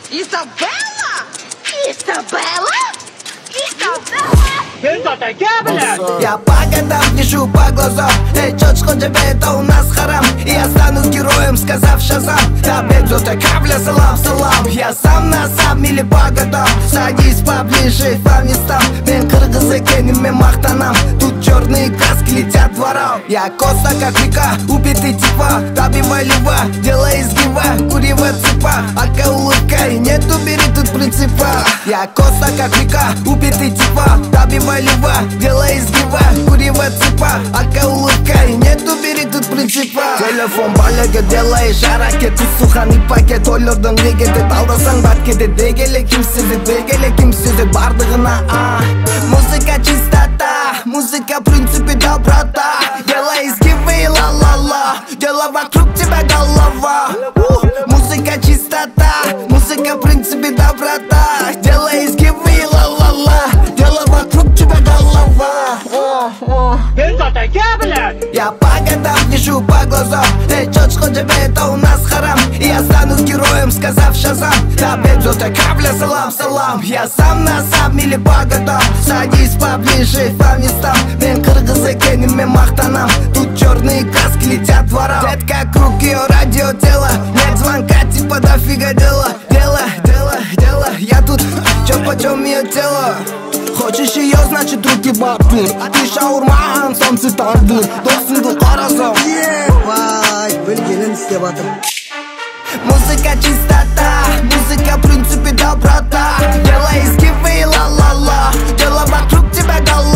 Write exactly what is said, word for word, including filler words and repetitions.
Изабелла? Изабелла? Изабелла? Я по годам вижу по глазам. Эй, чё ж тебе это у нас харам? И я стану героем, сказав шазам. Табет зота кабля, салам, салам. Я сам на сам или по годам. Садись поближе, фанистам. Мен кыргыз экеним, мен мактанам. Тут черные краски летят дворам. Я коса как река, убитый типа. Добивай лева, делай изгиба. Курево цепа, ака улыбка. И нету, бери тут принципа. Я коса как река, убитый типа. Добивай лева, делай изгиба. Курево цепа, ака улыбка. И нету, бери тут принципа. Телефон балеге делаешь аракет. Суханый пакет, ойлордон вегетет. Алдасаң бат кетет, дегеле кимсиздик, дегеле кимсиздик. Бардыгына а музыка чистота, музыка в принципе доброта. Делай изгибы, ла-ла-ла, делай вокруг тебя голова. Музыка чистота, музыка в принципе доброта. Делай изгибы, ла-ла-ла, делай вокруг тебя голова. Я по годам вижу по глазам. Эй, чё ж тебе это у нас харам? И я стану героем, сказав шазам. Табет зота кабля, салам, салам. Я сам на сам или по годам. Садись поближе, по местам. Мен кыргыз экеним, мен мактанам. Тут черные краски летят дворам. Детка, круг ее радио тело. Нет звонка, типа дофига дела. Дело, дело, дело. Я тут, чё почем ее тело? Хочешь ее, значит руки бактыр. Ты шаурмаан, солнце тандыр. Досыңды карасам. Вай, білгенін істеп атыр. Музыка чистота, музыка в принципе доброта. Делай изгибы, ла-ла-ла, делай вокруг тебя голова.